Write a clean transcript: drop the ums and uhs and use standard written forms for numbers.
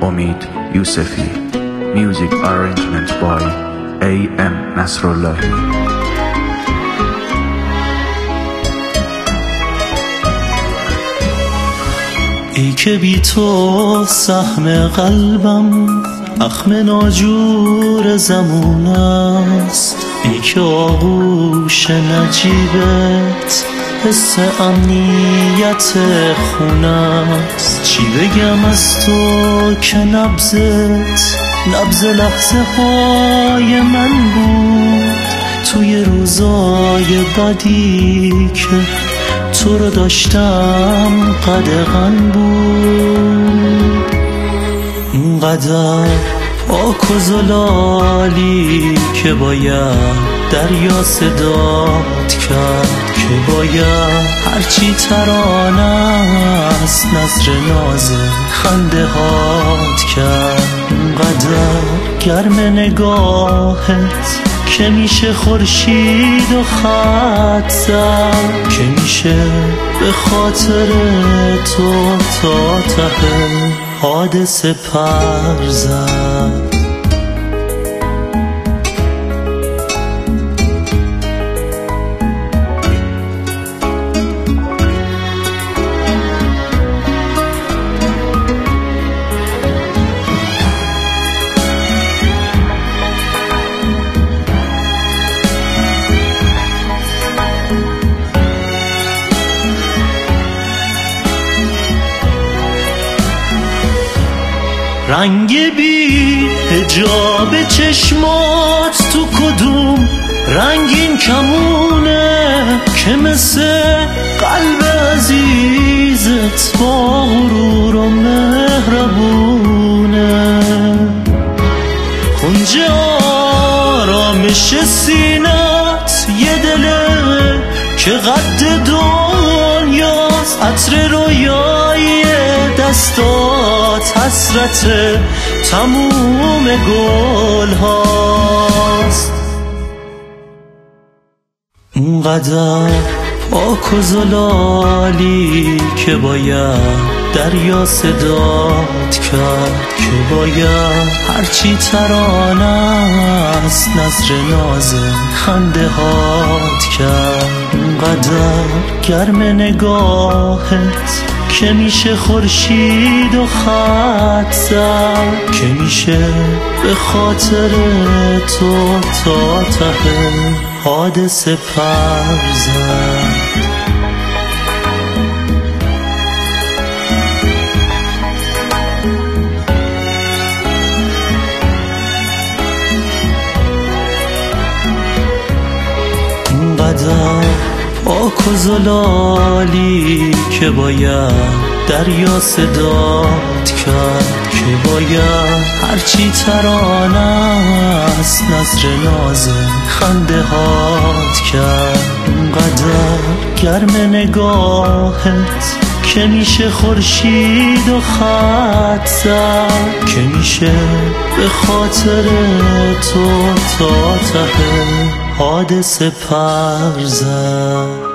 امید یوسفی. Music arrangement by A.M. نصراللهی. ای که بی تو سهم قلبم اخم ناجور زمون است، ای که آغوش نجیبت حس امنیت خون است. چی بگم از تو که نبضت نبض لحظه های من بود، توی روزای بدی که تو رو داشتم قدغن بود. اینقدر پاک و زلالی که باید دریا صدات کرد، که باید هرچی ترانه است نظر ناز خنده هات کرد. اینقدر گرم نگاهت که میشه خورشید و خط زد، که میشه به خاطر تو تا ته حادثه پر زد. رنگ بی حجاب چشمات تو کدوم رنگین کمونه که مثل قلب عزیزت با غرور و مهربونه. کنج آرامش سینت یه دله که قد دنیاست، عطر رویای دستات حسرت تموم گل هاست. اینقدر پاک و زلالی که باید دریا صدات کرد، که باید هرچی ترانه است نظر ناز خنده هات کرد. اینقدر گرم نگاهت که میشه خورشید و خط زد، که میشه به خاطر تو تا ته حادثه پر زد. اینقدر پاک و زلالی که باید دریا صدات کرد، که باید هرچی ترانه است نظر ناز خنده هات کرد. اینقدر گرم نگاهت که میشه خورشید و خط زد، که میشه به خاطر تو تا ته حادثه پر زد.